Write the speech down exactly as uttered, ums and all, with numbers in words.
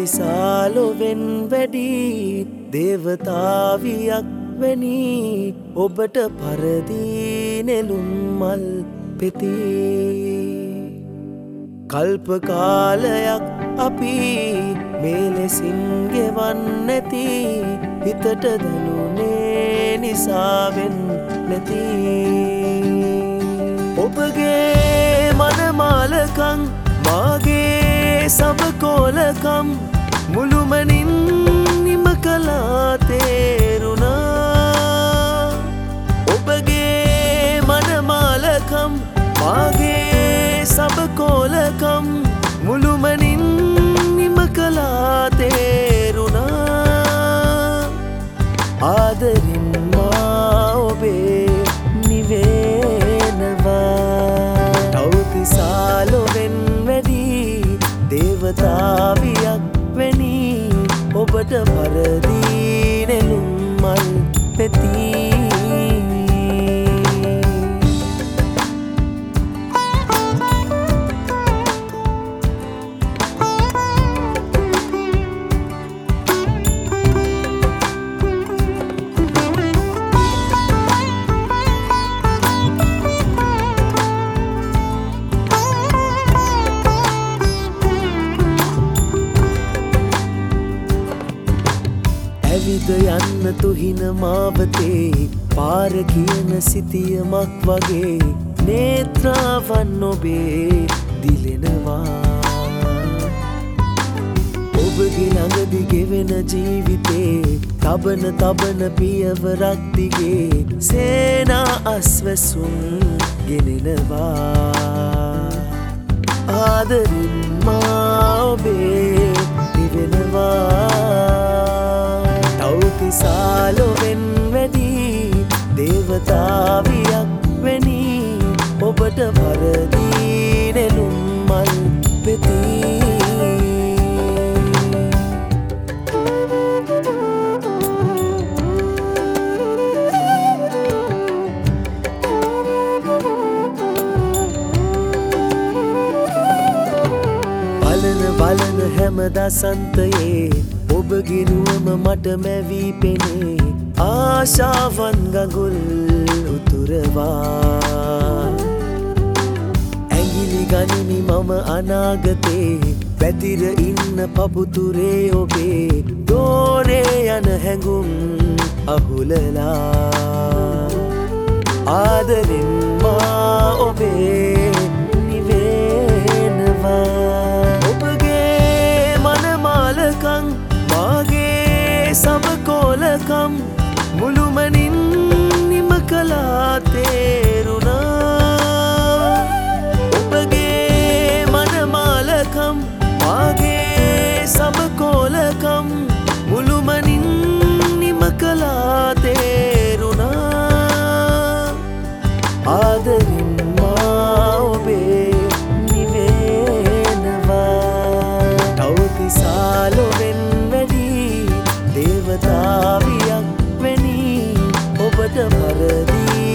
තවතිසාලොවෙන් වැඩි දේවතාවියක් වැනි ඔබට පරදී නෙළුම් මල් පෙති කල්ප කාලයක් අපි මේ ලෙසින් ගෙවන්නැති හිතට දැනුනේ නිසාවෙන් නැති ඔබගේ මනමාලකම් මාගේ සබකෝලකම් මුළුමනින් නිම කළා තේරුණා ඔබගේ මනමාලකම් මාගේ සබකෝලකම් මුළුමනින් නිම කළා තේරුණා ආදරින් මා ඔබේ නිවෙනවා තවතිසාලොවෙන් වැඩි දේවතාවියක් වැනි ඔබට පරදී නෙළුම් මල් පෙති ඇවිද යන්න තුහින මාවතේ පාර කියන සිතියමක් වගේ නේත්‍රාවන් ඔබේ දිලෙනවා ඔබගේ ළඟදි ගෙවෙන ජීවිතේ තබන තබන පියවරක් දිගේ සේනා අස්වැසුම් ගෙනෙනවා ආදරින් මා ඔබේ නිවෙනවා තවතිසාලොවෙන් වැඩි දේවතාවියක් වැනි ඔබට පරදී නෙළුම් මල් පෙති බලන බලන හැම දසන්තයේ ඔබගේ නුවම මට මැවී පෙනේ ආශාවන් ගඟුල් උතුරවා ඇඟිලි ගනිමි මම අනාගතේ පැතිර ඉන්න පපුතුරේ ඔබේ දෝරේ යන හැඟුම් අහුලලා ආදරෙන් මා ඔබේ නිවෙනවා ඔබගේ මනමාලකම් මාගේ සබකෝලකම් මුළුමනින් නිම කළා තේරුණා ඔබගේ මනමාලකම් මාගේ සබකෝලකම් මුළුමනින් නිම කළා තේරුණා ආදරින් මා ඔබේ නිවෙනවා තවතිසාලොවෙන් දේවතාවියක් වැනි ඔබට පරදී